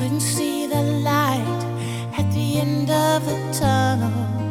couldn't see the light at the end of the tunnel.